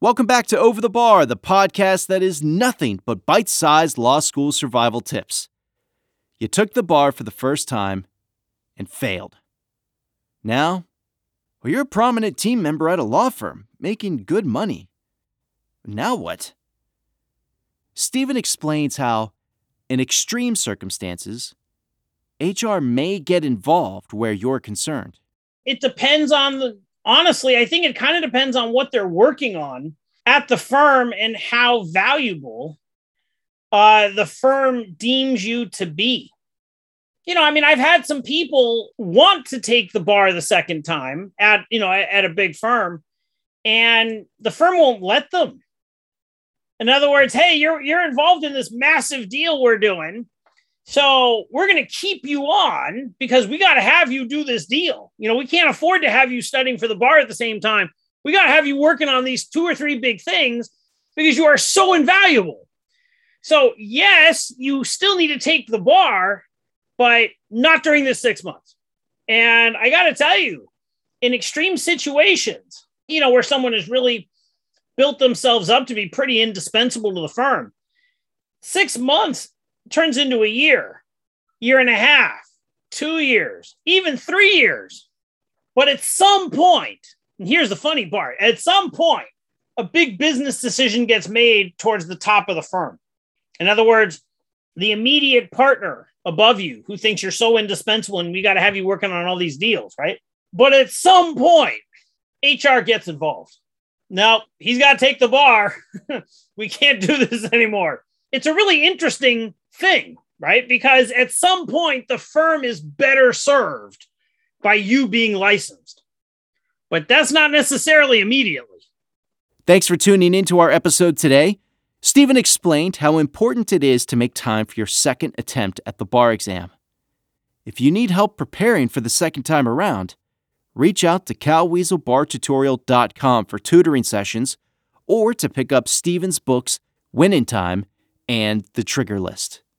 Welcome back to Over the Bar, the podcast that is nothing but bite-sized law school survival tips. You took the bar for the first time and failed. Now, you're a prominent team member at a law firm, making good money. Now what? Stephen explains how, in extreme circumstances, HR may get involved where you're concerned. It depends on honestly, I think it kind of depends on what they're working on at the firm and how valuable the firm deems you to be. I've had some people want to take the bar the second time at a big firm, and the firm won't let them. In other words, hey, you're involved in this massive deal we're doing, so we're going to keep you on because we got to have you do this deal. We can't afford to have you studying for the bar at the same time. We got to have you working on these 2 or 3 big things because you are so invaluable. So yes, you still need to take the bar, but not during this 6 months. And I got to tell you, in extreme situations, where someone has really built themselves up to be pretty indispensable to the firm, 6 months turns into a year and a half, 2 years, even 3 years. But at some point, and here's the funny part, at some point, a big business decision gets made towards the top of the firm. In other words, the immediate partner above you who thinks you're so indispensable and we got to have you working on all these deals, right? But at some point, HR gets involved. No, he's got to take the bar. We can't do this anymore. It's a really interesting thing, right? Because at some point, the firm is better served by you being licensed. But that's not necessarily immediately. Thanks for tuning into our episode today. Stephen explained how important it is to make time for your second attempt at the bar exam. If you need help preparing for the second time around, reach out to calweaselbartutorial.com for tutoring sessions or to pick up Stephen's books, Win in Time and The Trigger List.